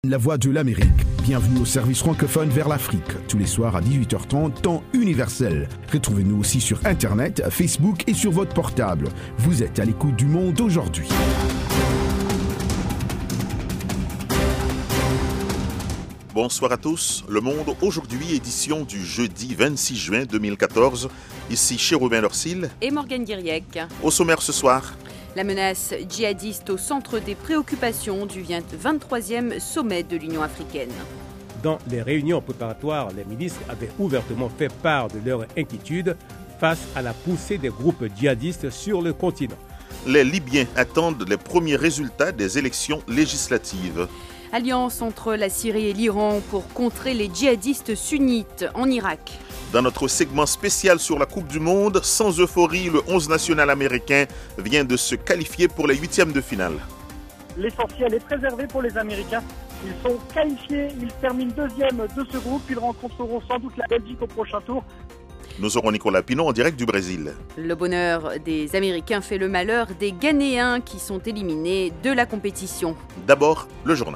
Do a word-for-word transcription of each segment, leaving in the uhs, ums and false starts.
La Voix de l'Amérique. Bienvenue au service francophone vers l'Afrique. Tous les soirs à dix-huit heures trente, temps universel. Retrouvez-nous aussi sur Internet, Facebook et sur votre portable. Vous êtes à l'écoute du Monde aujourd'hui. Bonsoir à tous. Le Monde aujourd'hui, édition du jeudi vingt-six juin deux mille quatorze. Ici Chérubin Lorsil et Morgane Guiriec. Au sommaire ce soir. La menace djihadiste au centre des préoccupations du vingt-troisième sommet de l'Union africaine. Dans les réunions préparatoires, les ministres avaient ouvertement fait part de leur inquiétude face à la poussée des groupes djihadistes sur le continent. Les Libyens attendent les premiers résultats des élections législatives. Alliance entre la Syrie et l'Iran pour contrer les djihadistes sunnites en Irak. Dans notre segment spécial sur la Coupe du Monde, sans euphorie, le onze national américain vient de se qualifier pour les huitièmes de finale. L'essentiel est préservé pour les Américains. Ils sont qualifiés, ils terminent deuxième de ce groupe. Ils rencontreront sans doute la Belgique au prochain tour. Nous aurons Nicolas Pinon en direct du Brésil. Le bonheur des Américains fait le malheur des Ghanéens qui sont éliminés de la compétition. D'abord, le journal.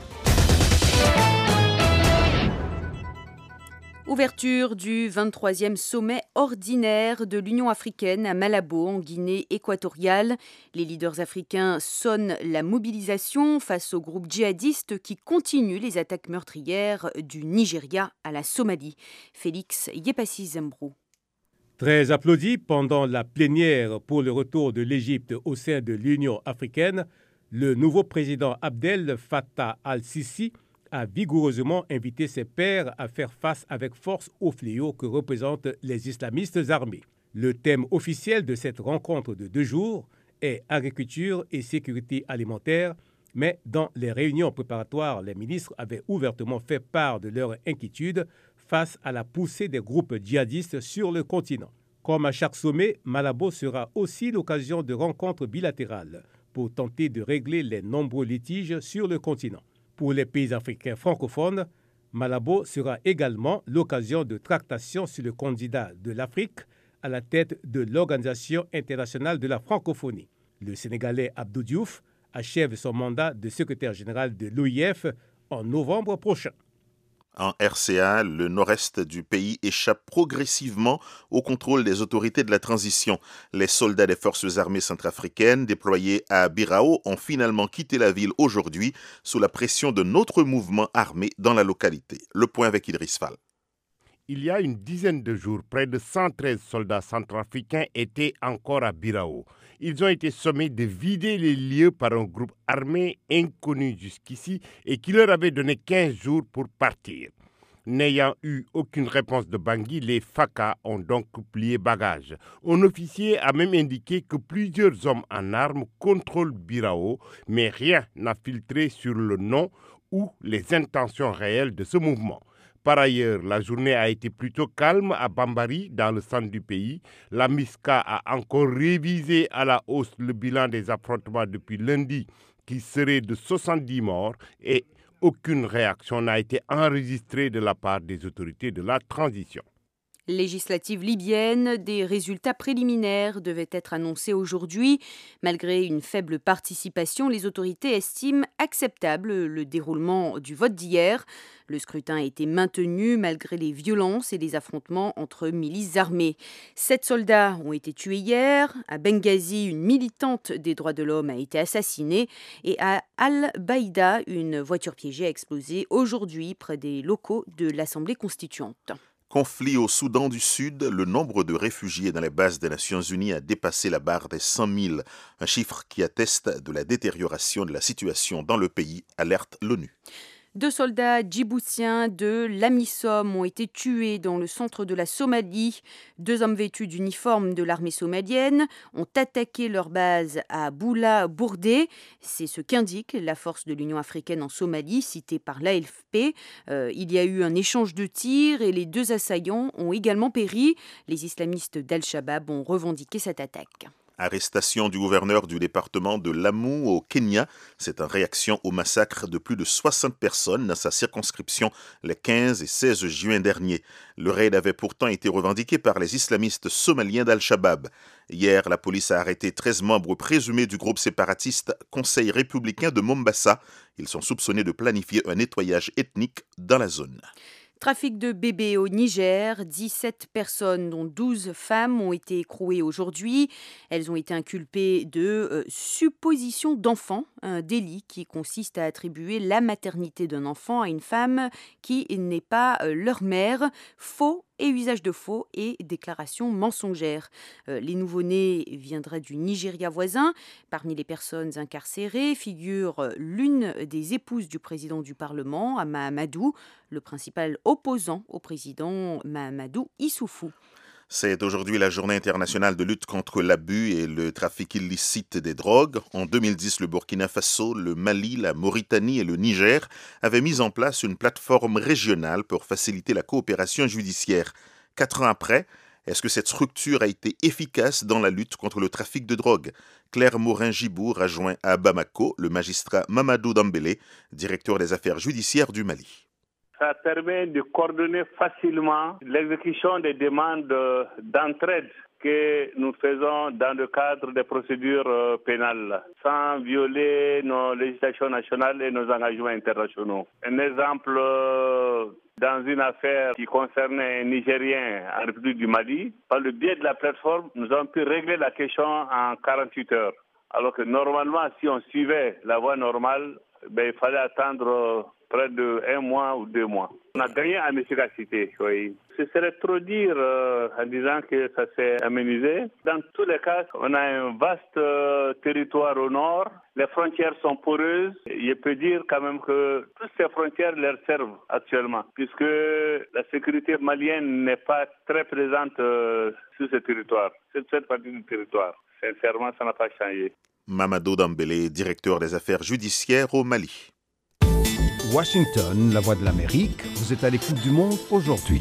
Ouverture du vingt-troisième sommet ordinaire de l'Union africaine à Malabo, en Guinée équatoriale. Les leaders africains sonnent la mobilisation face aux groupes djihadistes qui continuent les attaques meurtrières du Nigeria à la Somalie. Félix Yepassi-Zembrou. Très applaudi pendant la plénière pour le retour de l'Égypte au sein de l'Union africaine, le nouveau président Abdel Fattah al-Sisi a vigoureusement invité ses pairs à faire face avec force au fléau que représentent les islamistes armés. Le thème officiel de cette rencontre de deux jours est agriculture et sécurité alimentaire, mais dans les réunions préparatoires, les ministres avaient ouvertement fait part de leur inquiétude face à la poussée des groupes djihadistes sur le continent. Comme à chaque sommet, Malabo sera aussi l'occasion de rencontres bilatérales pour tenter de régler les nombreux litiges sur le continent. Pour les pays africains francophones, Malabo sera également l'occasion de tractations sur le candidat de l'Afrique à la tête de l'Organisation internationale de la francophonie. Le Sénégalais Abdou Diouf achève son mandat de secrétaire général de l'O I F en novembre prochain. En R C A, le nord-est du pays échappe progressivement au contrôle des autorités de la transition. Les soldats des forces armées centrafricaines déployés à Birao ont finalement quitté la ville aujourd'hui sous la pression de notre mouvement armé dans la localité. Le point avec Idriss Fall. Il y a une dizaine de jours, près de cent treize soldats centrafricains étaient encore à Birao. Ils ont été sommés de vider les lieux par un groupe armé inconnu jusqu'ici et qui leur avait donné quinze jours pour partir. N'ayant eu aucune réponse de Bangui, les F A C A ont donc plié bagage. Un officier a même indiqué que plusieurs hommes en armes contrôlent Birao, mais rien n'a filtré sur le nom ou les intentions réelles de ce mouvement. Par ailleurs, la journée a été plutôt calme à Bambari, dans le centre du pays. La MISCA a encore révisé à la hausse le bilan des affrontements depuis lundi, qui serait de soixante-dix morts, et aucune réaction n'a été enregistrée de la part des autorités de la transition. Législative libyenne, des résultats préliminaires devaient être annoncés aujourd'hui. Malgré une faible participation, les autorités estiment acceptable le déroulement du vote d'hier. Le scrutin a été maintenu malgré les violences et les affrontements entre milices armées. Sept soldats ont été tués hier. À Benghazi, une militante des droits de l'homme a été assassinée. Et à Al-Baïda, une voiture piégée a explosé aujourd'hui près des locaux de l'Assemblée constituante. Conflit au Soudan du Sud, le nombre de réfugiés dans les bases des Nations Unies a dépassé la barre des cent mille, un chiffre qui atteste de la détérioration de la situation dans le pays, alerte l'ONU. Deux soldats djiboutiens de l'AMISOM ont été tués dans le centre de la Somalie. Deux hommes vêtus d'uniforme de l'armée somalienne ont attaqué leur base à Boula Bourdé. C'est ce qu'indique la force de l'Union africaine en Somalie, citée par l'A F P. Euh, il y a eu un échange de tirs et les deux assaillants ont également péri. Les islamistes d'Al-Shabaab ont revendiqué cette attaque. Arrestation du gouverneur du département de Lamu au Kenya. C'est en réaction au massacre de plus de soixante personnes dans sa circonscription les quinze et seize juin dernier. Le raid avait pourtant été revendiqué par les islamistes somaliens d'Al-Shabaab. Hier, la police a arrêté treize membres présumés du groupe séparatiste Conseil républicain de Mombasa. Ils sont soupçonnés de planifier un nettoyage ethnique dans la zone. Trafic de bébés au Niger, dix-sept personnes dont douze femmes ont été écrouées aujourd'hui. Elles ont été inculpées de euh, supposition d'enfant, un délit qui consiste à attribuer la maternité d'un enfant à une femme qui n'est pas euh, leur mère, faux et usage de faux et déclaration mensongère. Euh, les nouveau-nés viendraient du Nigeria voisin. Parmi les personnes incarcérées figure l'une des épouses du président du Parlement, Ama Amadou, le principal opposant au président Mahamadou Issoufou. C'est aujourd'hui la journée internationale de lutte contre l'abus et le trafic illicite des drogues. En deux mille dix, le Burkina Faso, le Mali, la Mauritanie et le Niger avaient mis en place une plateforme régionale pour faciliter la coopération judiciaire. Quatre ans après, est-ce que cette structure a été efficace dans la lutte contre le trafic de drogue? Claire Morin-Gibour a joint à Bamako le magistrat Mamadou Dambélé, directeur des affaires judiciaires du Mali. Ça permet de coordonner facilement l'exécution des demandes d'entraide que nous faisons dans le cadre des procédures pénales, sans violer nos législations nationales et nos engagements internationaux. Un exemple, dans une affaire qui concernait un Nigérien en République du Mali, par le biais de la plateforme, nous avons pu régler la question en quarante-huit heures. Alors que normalement, si on suivait la voie normale, ben, il fallait attendre près de un mois ou deux mois. On a gagné en efficacité, oui. Ce serait trop dire euh, en disant que ça s'est aménisé. Dans tous les cas, on a un vaste euh, territoire au nord. Les frontières sont poreuses. Je peux dire quand même que toutes ces frontières leur servent actuellement, puisque la sécurité malienne n'est pas très présente euh, sur ce territoire, sur cette partie du territoire. Sincèrement, ça n'a pas changé. Mamadou Dambélé, directeur des affaires judiciaires au Mali. Washington, la voix de l'Amérique, vous êtes à l'écoute du monde aujourd'hui.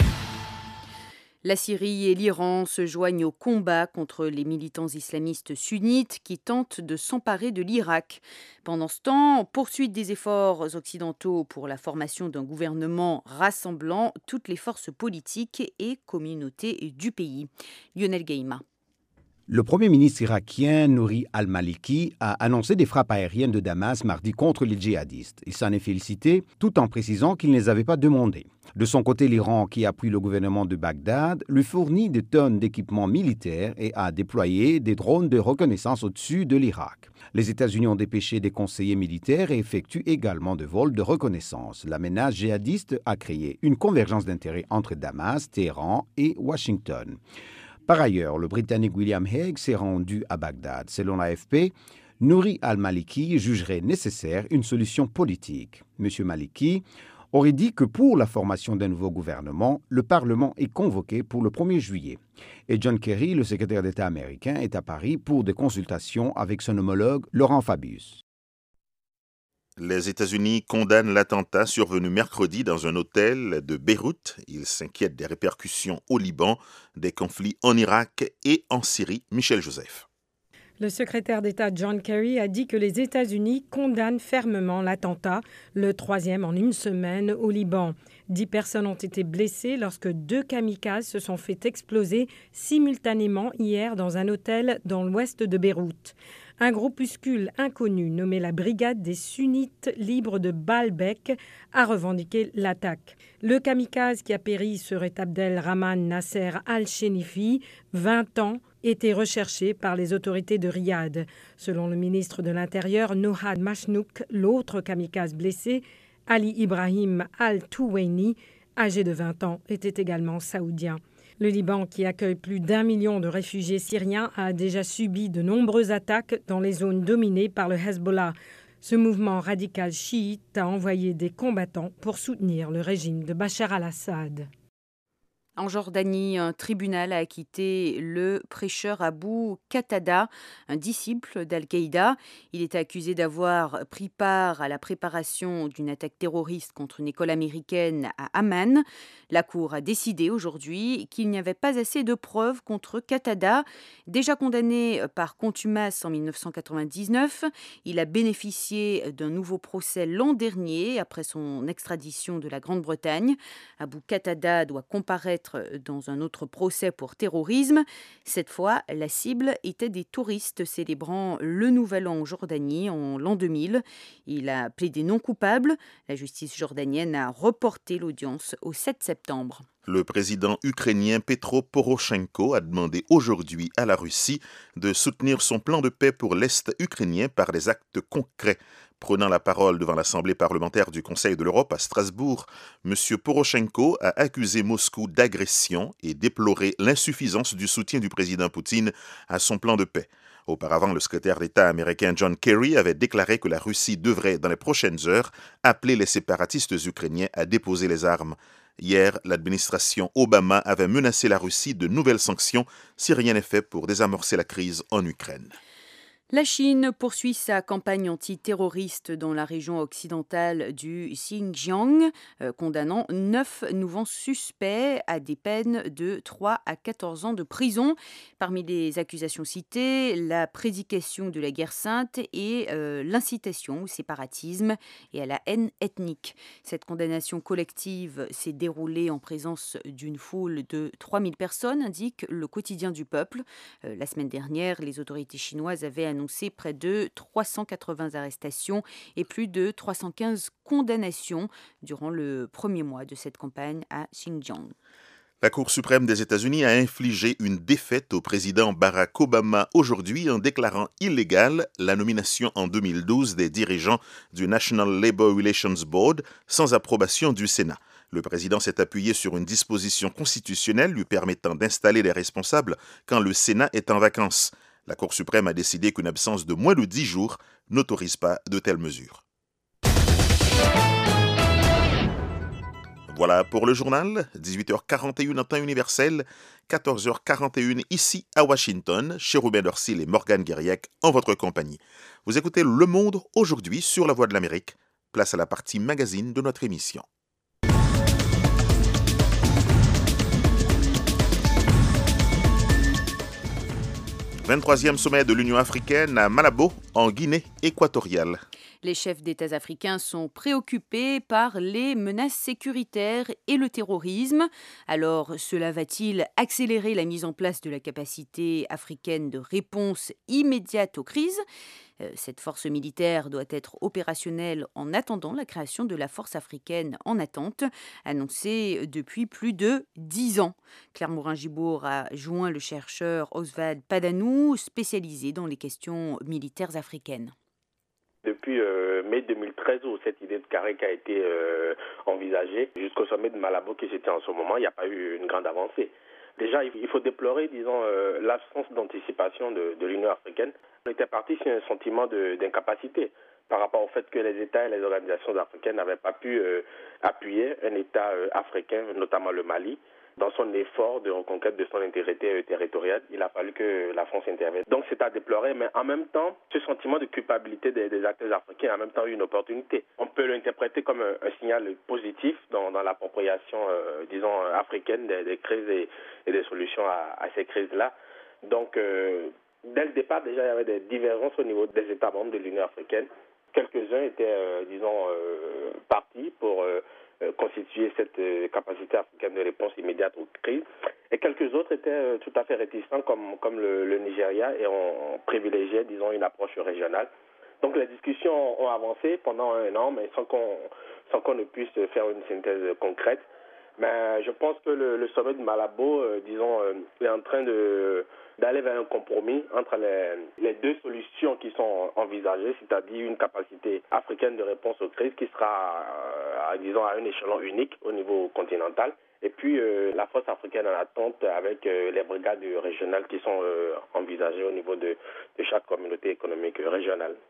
La Syrie et l'Iran se joignent au combat contre les militants islamistes sunnites qui tentent de s'emparer de l'Irak. Pendant ce temps, poursuite des efforts occidentaux pour la formation d'un gouvernement rassemblant toutes les forces politiques et communautés du pays. Lionel Gaïma. Le Premier ministre irakien Nouri al-Maliki a annoncé des frappes aériennes de Damas mardi contre les djihadistes. Il s'en est félicité tout en précisant qu'il ne les avait pas demandées. De son côté, l'Iran, qui appuie le gouvernement de Bagdad, lui fournit des tonnes d'équipements militaires et a déployé des drones de reconnaissance au-dessus de l'Irak. Les États-Unis ont dépêché des conseillers militaires et effectuent également de vols de reconnaissance. La menace djihadiste a créé une convergence d'intérêts entre Damas, Téhéran et Washington. Par ailleurs, le Britannique William Hague s'est rendu à Bagdad. Selon l'A F P, Nouri al-Maliki jugerait nécessaire une solution politique. M. Maliki aurait dit que pour la formation d'un nouveau gouvernement, le Parlement est convoqué pour le premier juillet. Et John Kerry, le secrétaire d'État américain, est à Paris pour des consultations avec son homologue Laurent Fabius. Les États-Unis condamnent l'attentat survenu mercredi dans un hôtel de Beyrouth. Ils s'inquiètent des répercussions au Liban, des conflits en Irak et en Syrie. Michel Joseph. Le secrétaire d'État John Kerry a dit que les États-Unis condamnent fermement l'attentat, le troisième en une semaine au Liban. Dix personnes ont été blessées lorsque deux kamikazes se sont fait exploser simultanément hier dans un hôtel dans l'ouest de Beyrouth. Un groupuscule inconnu nommé la Brigade des Sunnites libres de Baalbek a revendiqué l'attaque. Le kamikaze qui a péri serait Abdelrahman Nasser al-Shenifi, vingt ans, était recherché par les autorités de Riyad. Selon le ministre de l'Intérieur, Nohad Machnouk, l'autre kamikaze blessé, Ali Ibrahim al-Touwaini, âgé de vingt ans, était également saoudien. Le Liban, qui accueille plus d'un million de réfugiés syriens, a déjà subi de nombreuses attaques dans les zones dominées par le Hezbollah. Ce mouvement radical chiite a envoyé des combattants pour soutenir le régime de Bachar al-Assad. En Jordanie, un tribunal a acquitté le prêcheur Abu Qatada, un disciple d'Al-Qaïda. Il était accusé d'avoir pris part à la préparation d'une attaque terroriste contre une école américaine à Amman. La Cour a décidé aujourd'hui qu'il n'y avait pas assez de preuves contre Qatada. Déjà condamné par contumace en mille neuf cent quatre-vingt-dix-neuf, il a bénéficié d'un nouveau procès l'an dernier après son extradition de la Grande-Bretagne. Abu Qatada doit comparaître dans un autre procès pour terrorisme. Cette fois, la cible était des touristes célébrant le Nouvel An en Jordanie en l'an deux mille. Il a plaidé non coupable. La justice jordanienne a reporté l'audience au sept septembre. Le président ukrainien Petro Poroshenko a demandé aujourd'hui à la Russie de soutenir son plan de paix pour l'Est ukrainien par des actes concrets. Prenant la parole devant l'Assemblée parlementaire du Conseil de l'Europe à Strasbourg, M. Poroshenko a accusé Moscou d'agression et déploré l'insuffisance du soutien du président Poutine à son plan de paix. Auparavant, le secrétaire d'État américain John Kerry avait déclaré que la Russie devrait, dans les prochaines heures, appeler les séparatistes ukrainiens à déposer les armes. Hier, l'administration Obama avait menacé la Russie de nouvelles sanctions si rien n'est fait pour désamorcer la crise en Ukraine. La Chine poursuit sa campagne antiterroriste dans la région occidentale du Xinjiang, euh, condamnant neuf nouveaux suspects à des peines de trois à quatorze ans de prison. Parmi les accusations citées, la prédication de la guerre sainte et euh, l'incitation au séparatisme et à la haine ethnique. Cette condamnation collective s'est déroulée en présence d'une foule de trois mille personnes, indique le quotidien du peuple. Euh, la semaine dernière, les autorités chinoises avaient annoncé près de trois cent quatre-vingts arrestations et plus de trois cent quinze condamnations durant le premier mois de cette campagne à Xinjiang. La Cour suprême des États-Unis a infligé une défaite au président Barack Obama aujourd'hui en déclarant illégale la nomination en deux mille douze des dirigeants du National Labor Relations Board sans approbation du Sénat. Le président s'est appuyé sur une disposition constitutionnelle lui permettant d'installer les responsables quand le Sénat est en vacances. La Cour suprême a décidé qu'une absence de moins de dix jours n'autorise pas de telles mesures. Voilà pour le journal, dix-huit heures quarante et une en temps universel, quatorze heures quarante et une ici à Washington, chez Robin Dorsil et Morgane Guériec en votre compagnie. Vous écoutez Le Monde aujourd'hui sur La Voix de l'Amérique. Place à la partie magazine de notre émission. vingt-troisième sommet de l'Union africaine à Malabo, en Guinée équatoriale. Les chefs d'États africains sont préoccupés par les menaces sécuritaires et le terrorisme. Alors, cela va-t-il accélérer la mise en place de la capacité africaine de réponse immédiate aux crises ? Cette force militaire doit être opérationnelle en attendant la création de la force africaine en attente, annoncée depuis plus de dix ans. Claire Morin-Gibour a joint le chercheur Oswald Padanou, spécialisé dans les questions militaires africaines. Depuis euh, mai deux mille treize, où cette idée de carré a été euh, envisagée, jusqu'au sommet de Malabo qui c'était en ce moment, il n'y a pas eu une grande avancée. Déjà, il faut déplorer, disons, euh, l'absence d'anticipation de, de l'Union africaine. On était parti sur un sentiment de, d'incapacité par rapport au fait que les États et les organisations africaines n'avaient pas pu euh, appuyer un État euh, africain, notamment le Mali, dans son effort de reconquête de son intégrité territoriale. Il a fallu que la France intervienne. Donc c'est à déplorer, mais en même temps, ce sentiment de culpabilité des, des acteurs africains a en même temps eu une opportunité. On peut l'interpréter comme un, un signal positif dans, dans l'appropriation, euh, disons, africaine des, des crises et, et des solutions à, à ces crises-là. Donc, euh, dès le départ, déjà, il y avait des divergences au niveau des États membres de l'Union africaine. Quelques-uns étaient, euh, disons, euh, partis pour... Euh, constituer cette euh, capacité africaine de réponse immédiate aux crises. Et quelques autres étaient euh, tout à fait réticents, comme, comme le, le Nigeria, et on, on privilégiait, disons, une approche régionale. Donc les discussions ont avancé pendant un an, mais sans qu'on, sans qu'on ne puisse faire une synthèse concrète. Mais je pense que le, le sommet de Malabo, euh, disons, euh, est en train de, d'aller vers un compromis entre les, les deux solutions qui sont envisagées, c'est-à-dire une capacité africaine de réponse aux crises qui sera, euh, disons, à un échelon unique au niveau continental, et puis euh, la force africaine en attente avec euh, les brigades régionales qui sont euh, envisagées au niveau de, de chaque communauté économique régionale.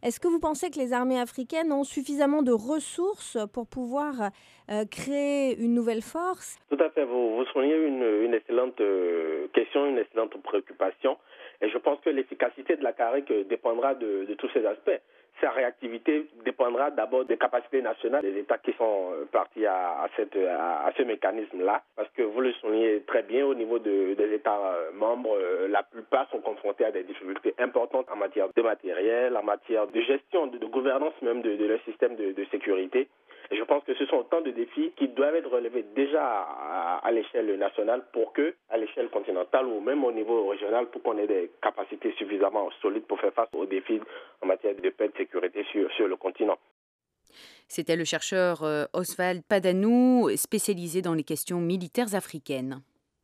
Est-ce que vous pensez que les armées africaines ont suffisamment de ressources pour pouvoir euh, créer une nouvelle force? Tout à fait. Vous, vous soulignez une, une excellente euh, question, une excellente préoccupation. Et je pense que l'efficacité de la CAREC dépendra de, de tous ces aspects. Sa réactivité dépendra d'abord des capacités nationales des États qui sont partis à, à, cette, à, à ce mécanisme-là. Parce que vous le soulignez très bien, au niveau de, des États membres, la plupart sont confrontés à des difficultés importantes en matière de matériel, en matière de gestion, de, de gouvernance même de, de leur système de, de sécurité. Et je pense que ce sont autant de défis qui doivent être relevés déjà à, à l'échelle nationale pour que, à l'échelle continentale ou même au niveau régional, pour qu'on ait des capacités suffisamment solides pour faire face aux défis en matière de paix et de sécurité sur, sur le continent. C'était le chercheur Oswald Padanou, spécialisé dans les questions militaires africaines.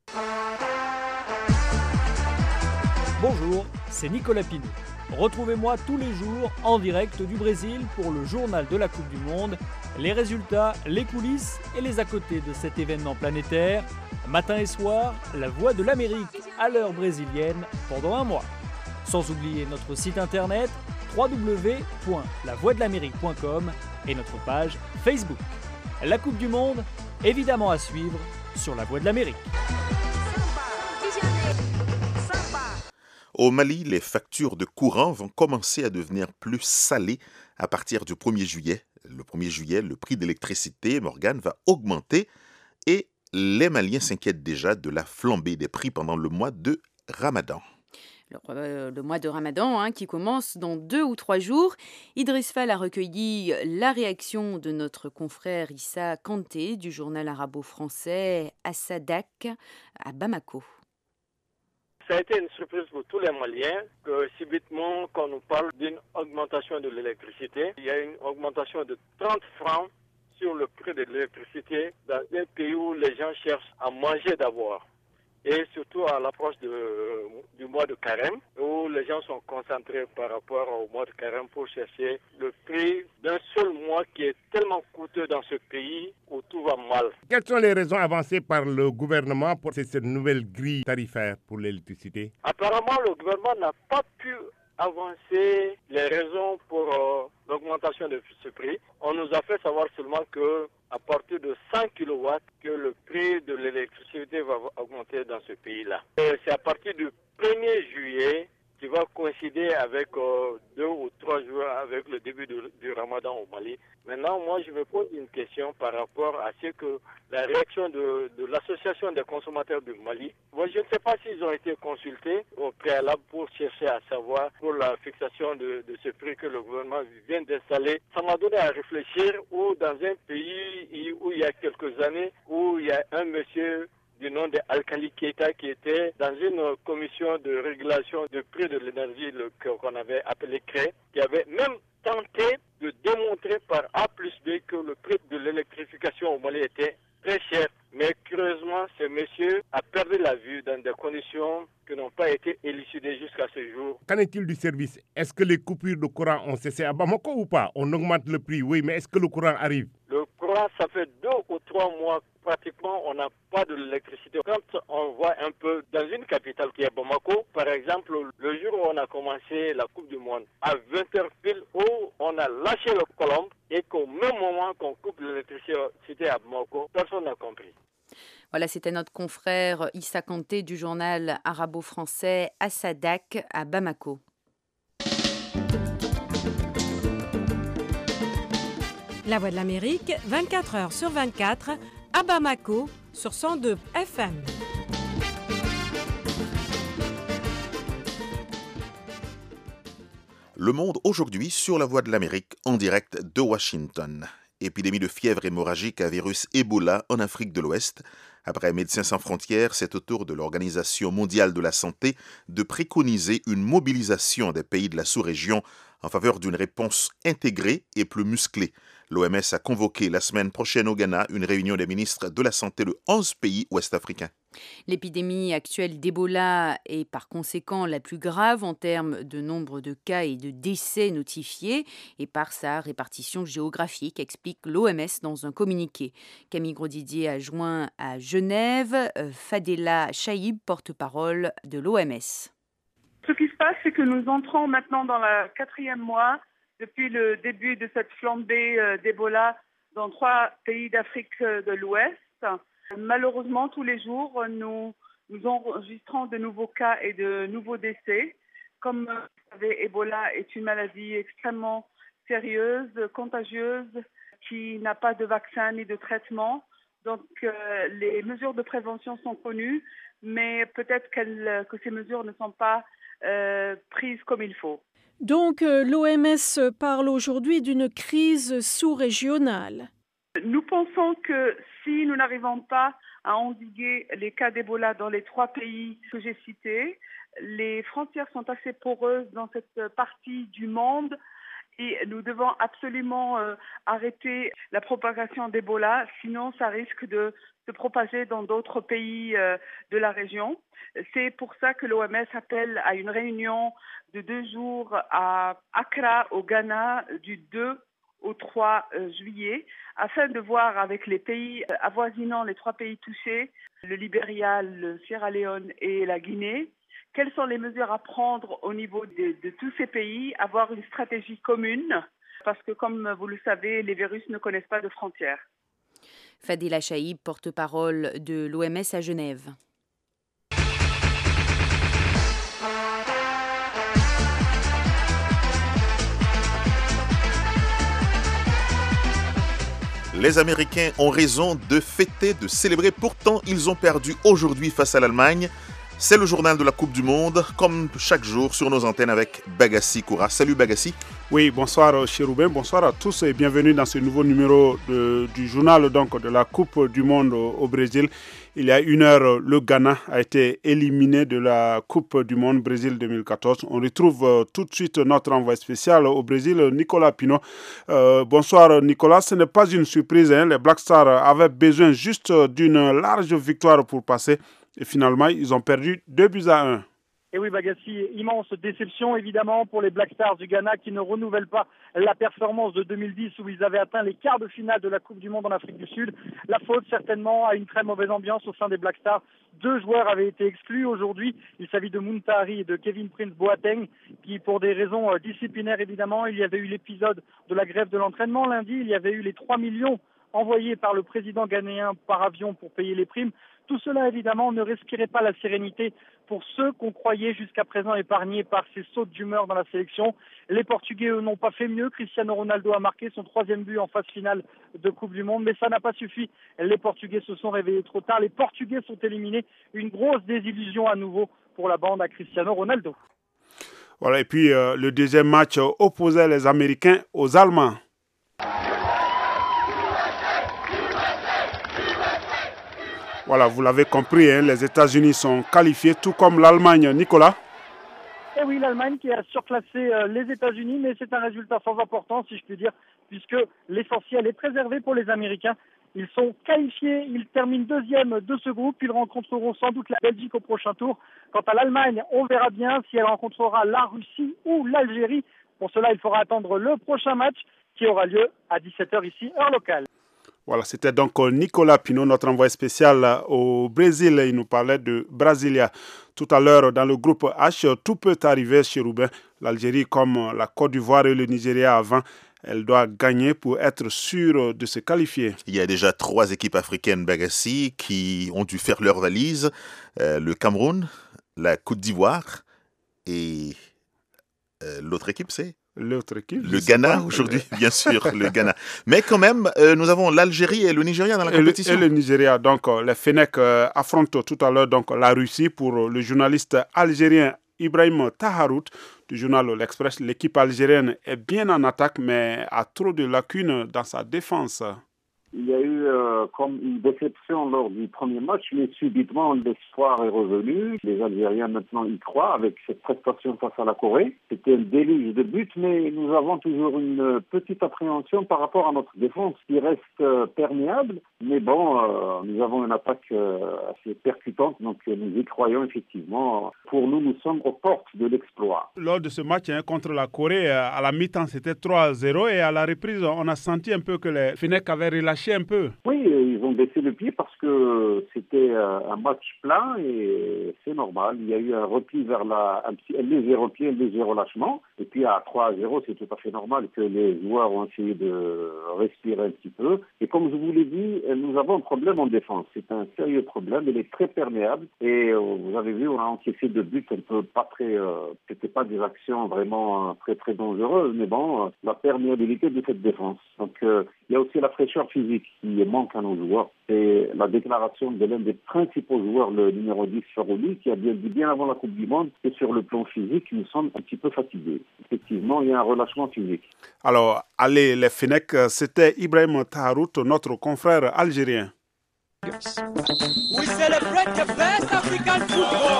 Bonjour, c'est Nicolas Pinou. Retrouvez-moi tous les jours en direct du Brésil pour le journal de la Coupe du Monde, les résultats, les coulisses et les à côté de cet événement planétaire. Matin et soir, la Voix de l'Amérique à l'heure brésilienne pendant un mois. Sans oublier notre site internet w w w point la voix de l'amérique point com et notre page Facebook. La Coupe du Monde, évidemment à suivre sur la Voix de l'Amérique. Au Mali, les factures de courant vont commencer à devenir plus salées à partir du premier juillet. Le premier juillet, le prix d'électricité, Morgane, va augmenter et les Maliens s'inquiètent déjà de la flambée des prix pendant le mois de Ramadan. Le, euh, le mois de Ramadan hein, qui commence dans deux ou trois jours. Idriss Fall a recueilli la réaction de notre confrère Issa Kanté du journal arabo-français Assadak à Bamako. Ça a été une surprise pour tous les Maliens que subitement, quand on parle d'une augmentation de l'électricité, il y a une augmentation de trente francs sur le prix de l'électricité dans un pays où les gens cherchent à manger d'abord. Et surtout à l'approche de, du mois de carême, où les gens sont concentrés par rapport au mois de carême pour chercher le prix d'un seul mois qui est tellement coûteux dans ce pays où tout va mal. Quelles sont les raisons avancées par le gouvernement pour cette nouvelle grille tarifaire pour l'électricité? Apparemment, le gouvernement n'a pas pu avancer les raisons pour euh, l'augmentation de ce prix. On nous a fait savoir seulement que à partir de cent kilowatts que le prix de l'électricité va augmenter dans ce pays-là. Et c'est à partir du premier juillet qui va coïncider avec euh, deux ou trois jours avec le début du, du Ramadan au Mali. Maintenant, moi, je me pose une question par rapport à ce que la réaction de, de l'association des consommateurs du Mali. Moi, je ne sais pas s'ils ont été consultés au préalable pour chercher à savoir pour la fixation de, de ce prix que le gouvernement vient d'installer. Ça m'a donné à réfléchir où dans un pays où il y a quelques années, où il y a un monsieur du nom de Alkali Keita qui était dans une commission de régulation du prix de l'énergie qu'on avait appelé C R E, qui avait même tenté de démontrer par A plus B que le prix de l'électrification au Mali était très cher. Mais curieusement, ce monsieur a perdu la vue dans des conditions qui n'ont pas été élucidées jusqu'à ce jour. Qu'en est-il du service? Est-ce que les coupures de courant ont cessé à Bamako ou pas? On augmente le prix, oui, mais est-ce que le courant arrive? Le courant, ça fait deux ou trois mois pratiquement, on n'a pas de l'électricité. Quand on voit un peu dans une capitale qui est Bamako, par exemple, le jour où on a commencé la Coupe du Monde, à vingt heures pile, où on a lâché le colombe et qu'au même moment qu'on coupe l'électricité à Bamako, personne n'a compris. Voilà, c'était notre confrère Issa Kanté du journal arabo-français Assadak à Bamako. La Voix de l'Amérique, vingt-quatre heures sur vingt-quatre, à Bamako, sur cent deux F M. Le Monde aujourd'hui sur la Voix de l'Amérique en direct de Washington. Épidémie de fièvre hémorragique à virus Ebola en Afrique de l'Ouest. Après Médecins sans frontières, c'est au tour de l'Organisation mondiale de la santé de préconiser une mobilisation des pays de la sous-région en faveur d'une réponse intégrée et plus musclée. L'O M S a convoqué la semaine prochaine au Ghana une réunion des ministres de la Santé de onze pays ouest-africains. L'épidémie actuelle d'Ebola est par conséquent la plus grave en termes de nombre de cas et de décès notifiés et par sa répartition géographique, explique l'O M S dans un communiqué. Camille Grosdidier a joint à Genève Fadela Chaïb, porte-parole de l'O M S. Ce qui se passe, c'est que nous entrons maintenant dans le quatrième mois depuis le début de cette flambée euh, d'Ebola dans trois pays d'Afrique de l'Ouest. Malheureusement, tous les jours, nous, nous enregistrons de nouveaux cas et de nouveaux décès. Comme vous savez, Ebola est une maladie extrêmement sérieuse, contagieuse, qui n'a pas de vaccin ni de traitement. Donc, euh, les mesures de prévention sont connues, mais peut-être qu'elles, que ces mesures ne sont pas euh, prises comme il faut. Donc, euh, l'O M S parle aujourd'hui d'une crise sous-régionale. Nous pensons que si nous n'arrivons pas à endiguer les cas d'Ebola dans les trois pays que j'ai cités, les frontières sont assez poreuses dans cette partie du monde et nous devons absolument euh, arrêter la propagation d'Ebola, sinon ça risque de se propager dans d'autres pays euh, de la région. C'est pour ça que l'O M S appelle à une réunion de deux jours à Accra, au Ghana, du deux au trois juillet, afin de voir avec les pays avoisinant les trois pays touchés, le Libéria, le Sierra Leone et la Guinée, quelles sont les mesures à prendre au niveau de, de tous ces pays, avoir une stratégie commune, parce que comme vous le savez, les virus ne connaissent pas de frontières. Fadila Chaïb, porte-parole de l'O M S à Genève. Les Américains ont raison de fêter, de célébrer. Pourtant, ils ont perdu aujourd'hui face à l'Allemagne. C'est le journal de la Coupe du Monde, comme chaque jour sur nos antennes avec Bagassi Koura. Salut Bagassi. Oui, bonsoir Chéroubin, bonsoir à tous et bienvenue dans ce nouveau numéro de, du journal donc, de la Coupe du Monde au, au Brésil. Il y a une heure, le Ghana a été éliminé de la Coupe du Monde Brésil deux mille quatorze. On retrouve euh, tout de suite notre envoyé spécial au Brésil, Nicolas Pino. Euh, bonsoir Nicolas, ce n'est pas une surprise, hein. Les Black Stars avaient besoin juste d'une large victoire pour passer. Et finalement, ils ont perdu deux buts à un. Et oui, Bagassi, immense déception évidemment pour les Black Stars du Ghana qui ne renouvellent pas la performance de deux mille dix où ils avaient atteint les quarts de finale de la Coupe du Monde en Afrique du Sud. La faute certainement à une très mauvaise ambiance au sein des Black Stars. Deux joueurs avaient été exclus aujourd'hui. Il s'agit de Muntari et de Kevin Prince Boateng qui, pour des raisons disciplinaires évidemment, il y avait eu l'épisode de la grève de l'entraînement lundi. Il y avait eu les trois millions envoyés par le président ghanéen par avion pour payer les primes. Tout cela, évidemment, ne respirait pas la sérénité pour ceux qu'on croyait jusqu'à présent épargnés par ces sautes d'humeur dans la sélection. Les Portugais, eux, n'ont pas fait mieux. Cristiano Ronaldo a marqué son troisième but en phase finale de Coupe du Monde, mais ça n'a pas suffi. Les Portugais se sont réveillés trop tard. Les Portugais sont éliminés. Une grosse désillusion à nouveau pour la bande à Cristiano Ronaldo. Voilà, et puis euh, le deuxième match opposait les Américains aux Allemands. Voilà, vous l'avez compris, hein, les États-Unis sont qualifiés, tout comme l'Allemagne. Nicolas ? Eh oui, l'Allemagne qui a surclassé euh, les États-Unis, mais c'est un résultat sans importance, si je puis dire, puisque l'essentiel est préservé pour les Américains. Ils sont qualifiés, ils terminent deuxième de ce groupe, ils rencontreront sans doute la Belgique au prochain tour. Quant à l'Allemagne, on verra bien si elle rencontrera la Russie ou l'Algérie. Pour cela, il faudra attendre le prochain match qui aura lieu à dix-sept heures ici, heure locale. Voilà, c'était donc Nicolas Pino, notre envoyé spécial au Brésil. Il nous parlait de Brasilia. Tout à l'heure, dans le groupe H, tout peut arriver chez Roubaix. L'Algérie, comme la Côte d'Ivoire et le Nigeria avant, elle doit gagner pour être sûre de se qualifier. Il y a déjà trois équipes africaines, Bagassi, qui ont dû faire leur valise. Euh, le Cameroun, la Côte d'Ivoire et euh, l'autre équipe, c'est L'autre équipe, le Ghana aujourd'hui, bien sûr, le Ghana. Mais quand même, euh, nous avons l'Algérie et le Nigeria dans la compétition. Et le, et le Nigeria, donc les Fennecs euh, affrontent tout à l'heure donc la Russie pour le journaliste algérien Ibrahim Taharout du journal L'Express. L'équipe algérienne est bien en attaque, mais a trop de lacunes dans sa défense. Il y a eu euh, comme une déception lors du premier match, mais subitement l'espoir est revenu. Les Algériens maintenant y croient avec cette prestation face à la Corée. C'était un déluge de buts, mais nous avons toujours une petite appréhension par rapport à notre défense qui reste euh, perméable. Mais bon, euh, nous avons une attaque euh, assez percutante, donc euh, nous y croyons effectivement. Pour nous, nous sommes aux portes de l'exploit. Lors de ce match hein, contre la Corée, à la mi-temps, c'était trois à zéro et à la reprise, on a senti un peu que les Fennecs avaient relâché un peu. Oui, ils ont baissé le pied parce que c'était un match plein et c'est normal. Il y a eu un repli vers la, un, petit, un léger repli, un léger relâchement. Et puis à trois à zéro, c'est tout à fait normal que les joueurs ont essayé de respirer un petit peu. Et comme je vous l'ai dit, nous avons un problème en défense. C'est un sérieux problème. Il est très perméable. Et vous avez vu, on a encaissé deux buts un peu pas très, euh, c'était pas des actions vraiment très très dangereuses, mais bon, la perméabilité de cette défense. Donc euh, il y a aussi la fraîcheur physique qui manque à nos joueurs. C'est la déclaration de l'un des principaux joueurs, le numéro dix, Farouli, qui a bien dit bien avant la Coupe du Monde que sur le plan physique, nous sommes un petit peu fatigués. Effectivement, il y a un relâchement physique. Alors, allez, les Fennecs, c'était Ibrahim Taharout, notre confrère algérien. We celebrate the best African football.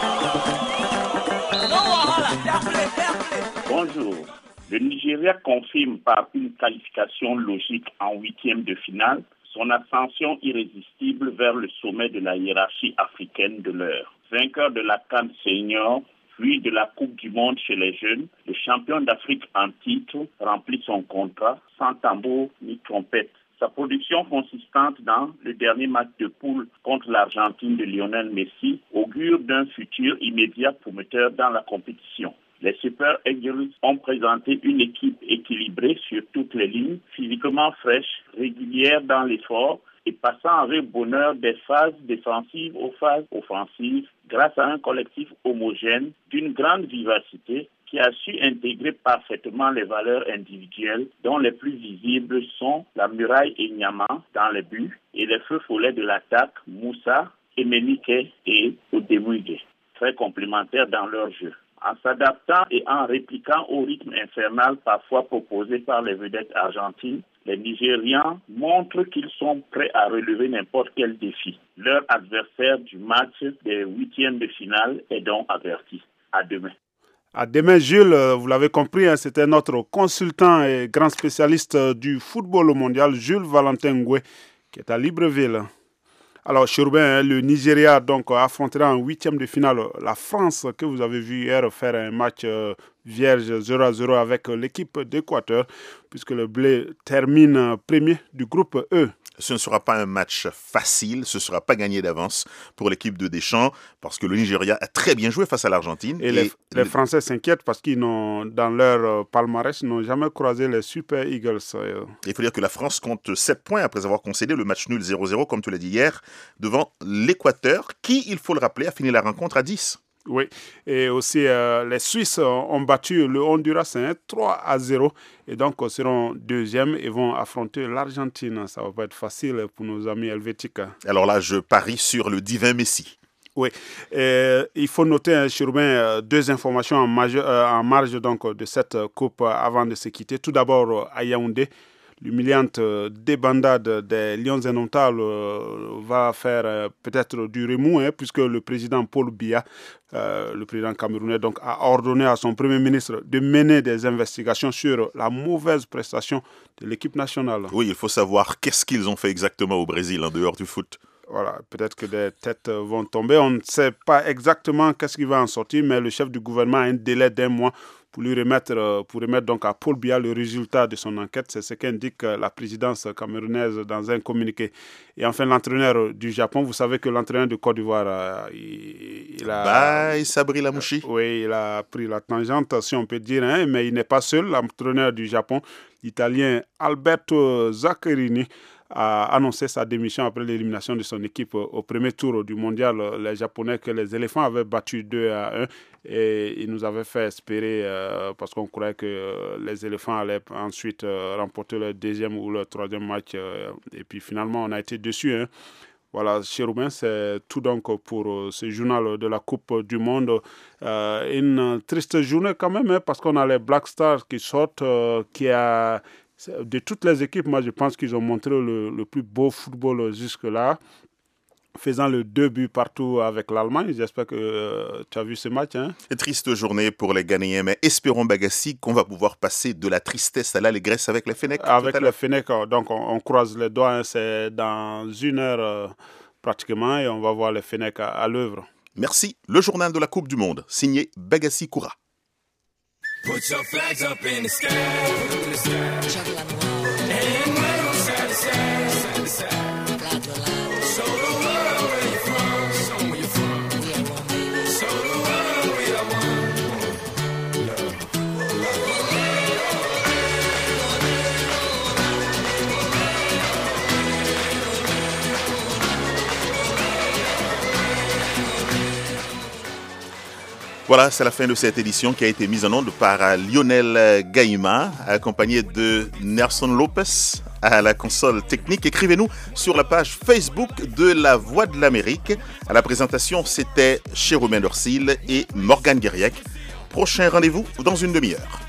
Bonjour. Le Nigeria confirme par une qualification logique en huitième de finale son ascension irrésistible vers le sommet de la hiérarchie africaine de l'heure. Vainqueur de la CAN Senior, puis de la Coupe du Monde chez les jeunes, le champion d'Afrique en titre remplit son contrat sans tambour ni trompette. Sa production consistante dans le dernier match de poule contre l'Argentine de Lionel Messi augure d'un futur immédiat prometteur dans la compétition. Les Super Eagles ont présenté une équipe équilibrée sur toutes les lignes, physiquement fraîche, régulière dans l'effort et passant avec bonheur des phases défensives aux phases offensives grâce à un collectif homogène d'une grande vivacité qui a su intégrer parfaitement les valeurs individuelles dont les plus visibles sont la muraille Enyama dans les buts et les feux follets de l'attaque Moussa, Emenike et Odemwige, très complémentaires dans leur jeu. En s'adaptant et en répliquant au rythme infernal parfois proposé par les vedettes argentines, les Nigérians montrent qu'ils sont prêts à relever n'importe quel défi. Leur adversaire du match des huitièmes de finale est donc averti. À demain. À demain, Jules, vous l'avez compris, hein, c'était notre consultant et grand spécialiste du football mondial, Jules Valentin Ngoué, qui est à Libreville. Alors, Chérubin, le Nigeria donc, affrontera en huitième de finale la France, que vous avez vu hier faire un match euh, vierge zéro à zéro avec l'équipe d'Équateur, puisque le Bleu termine premier du groupe E. Ce ne sera pas un match facile, ce ne sera pas gagné d'avance pour l'équipe de Deschamps, parce que le Nigeria a très bien joué face à l'Argentine. Et, et les, les Français s'inquiètent parce qu'ils n'ont, dans leur palmarès, n'ont jamais croisé les Super Eagles. Il faut dire que la France compte sept points après avoir concédé le match nul zéro zéro, comme tu l'as dit hier, devant l'Équateur, qui, il faut le rappeler, a fini la rencontre à dix. Oui, et aussi euh, les Suisses ont battu le Honduras hein, trois à zéro et donc seront deuxièmes et vont affronter l'Argentine. Ça va pas être facile pour nos amis helvétiques. Alors là, je parie sur le divin Messi. Oui, et il faut noter, hein, Chérubin, deux informations en, maje- euh, en marge donc, de cette coupe avant de se quitter. Tout d'abord, à Yaoundé, l'humiliante débandade des Lions indomptables euh, va faire euh, peut-être du remous, hein, puisque le président Paul Biya, euh, le président camerounais, donc, a ordonné à son premier ministre de mener des investigations sur la mauvaise prestation de l'équipe nationale. Oui, il faut savoir qu'est-ce qu'ils ont fait exactement au Brésil en dehors du foot. Voilà, peut-être que des têtes vont tomber. On ne sait pas exactement qu'est-ce qui va en sortir, mais le chef du gouvernement a un délai d'un mois pour lui remettre, pour remettre donc à Paul Biya le résultat de son enquête. C'est ce qu'indique la présidence camerounaise dans un communiqué. Et enfin, l'entraîneur du Japon, vous savez que l'entraîneur de Côte d'Ivoire, il, il a... Bye, Sabri Lamouchi. Euh, oui, il a pris la tangente, si on peut dire, hein, mais il n'est pas seul. L'entraîneur du Japon, l'Italien Alberto Zaccherini, a annoncé sa démission après l'élimination de son équipe au premier tour du mondial. Les Japonais que les éléphants avaient battu deux à un et ils nous avaient fait espérer euh, parce qu'on croyait que euh, les éléphants allaient ensuite euh, remporter le deuxième ou le troisième match euh, et puis finalement on a été déçus. Hein. Voilà, Chérubin, c'est tout donc pour euh, ce journal de la Coupe du Monde. Euh, une triste journée quand même hein, parce qu'on a les Black Stars qui sortent, euh, qui a... De toutes les équipes, moi je pense qu'ils ont montré le, le plus beau football jusque-là, faisant le deux buts partout avec l'Allemagne. J'espère que euh, tu as vu ce match. Hein? Triste journée pour les Ghanéens, mais espérons Bagassi qu'on va pouvoir passer de la tristesse à l'allégresse avec les Fennecs. Avec les Fennecs, donc on, on croise les doigts, hein, c'est dans une heure euh, pratiquement et on va voir les Fennecs à, à l'œuvre. Merci. Le journal de la Coupe du Monde, signé Bagassi Koura. Put your flags up in the sky, in the sky. And wave side to side, side to side. Voilà, c'est la fin de cette édition qui a été mise en onde par Lionel Gaïma, accompagné de Nelson Lopez à la console technique. Écrivez-nous sur la page Facebook de La Voix de l'Amérique. À la présentation, c'était Chérubin Dorsil et Morgane Guériec. Prochain rendez-vous dans une demi-heure.